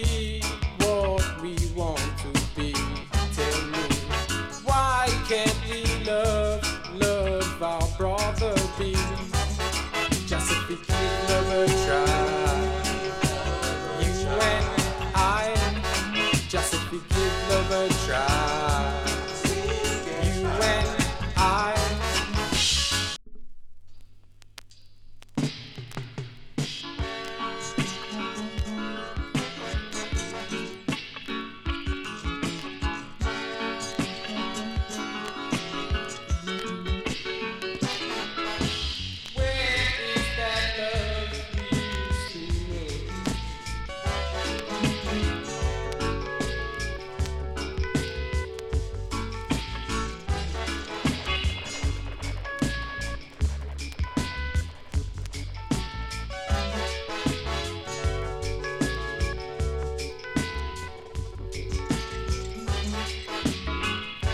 be what we want to be. Tell me, why can't we love our brother be? Just if we give love a try, you and I. Just if we give love a try.